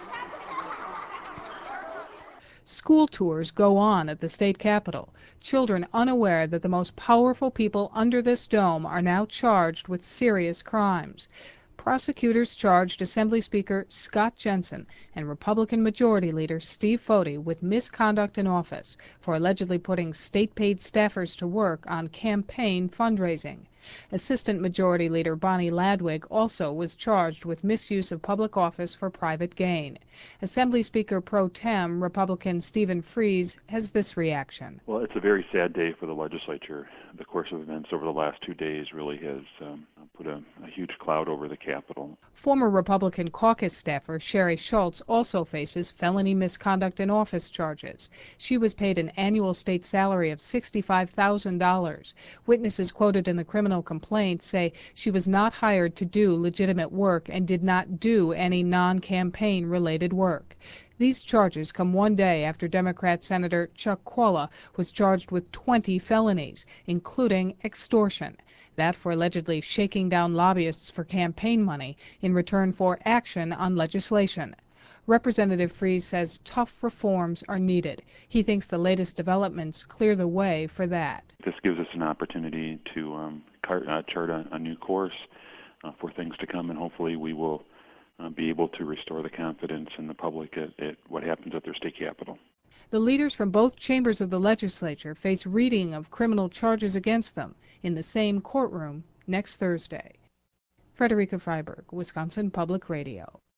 School tours go on at the state capitol, children unaware that the most powerful people under this dome are now charged with serious crimes. Prosecutors charged Assembly Speaker Scott Jensen and Republican Majority Leader Steve Foti with misconduct in office for allegedly putting state-paid staffers to work on campaign fundraising. Assistant Majority Leader Bonnie Ladwig also was charged with misuse of public office for private gain. Assembly Speaker Pro Tem Republican Stephen Freese has this reaction. Well, it's a very sad day for the legislature. The course of events over the last 2 days really has put a huge cloud over the Capitol. Former Republican caucus staffer Sherry Schultz also faces felony misconduct in office charges. She was paid an annual state salary of $65,000. Witnesses quoted in the criminal complaint say she was not hired to do legitimate work and did not do any non-campaign related work. These charges come one day after Democrat Senator Chuck Chvala was charged with 20 felonies, including extortion. That for allegedly shaking down lobbyists for campaign money in return for action on legislation. Representative Freese says tough reforms are needed. He thinks the latest developments clear the way for that. This gives us an opportunity to chart a new course for things to come, and hopefully we will be able to restore the confidence in the public at what happens at their state capitol. The leaders from both chambers of the legislature face reading of criminal charges against them in the same courtroom next Thursday. Frederica Freiberg, Wisconsin Public Radio.